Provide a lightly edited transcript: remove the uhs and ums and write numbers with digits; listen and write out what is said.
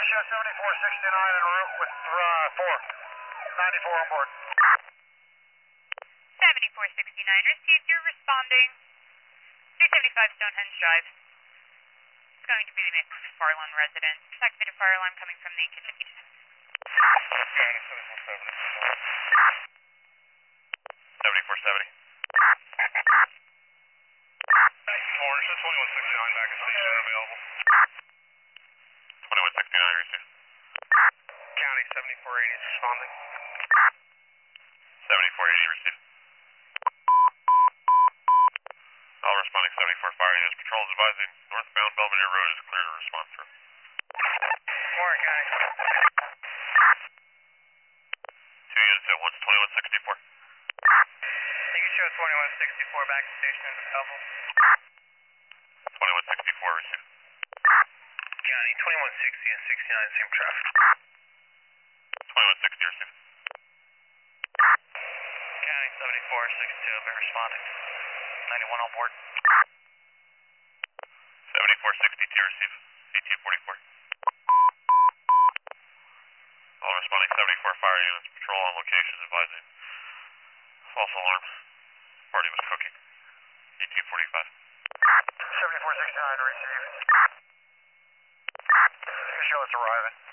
show 7469 en route with 494 on board. 7469 received. You're responding. 375 Stonehenge Drive. It's going to be the McFarland residence. Activated fire alarm coming from the kitchen. County 7470. 7470. Orange, 2169 back at station available. 2169 received. County 7480 is responding. 7480 received. All responding 74 fire units. Patrol is advising northbound Belvedere Road is clear to respond through. Warren County. 2 units at once, 2164. You can show 2164 back to station as a couple. 2164 received. County 2160 and 69 same traffic. 2160 received. County 7462 have been responding. 91 on board. 7462 received. CT44. All responding 74 fire units. Patrol on location advising false alarm. Party was cooking. ET45. 7469 received. You can show it's arriving.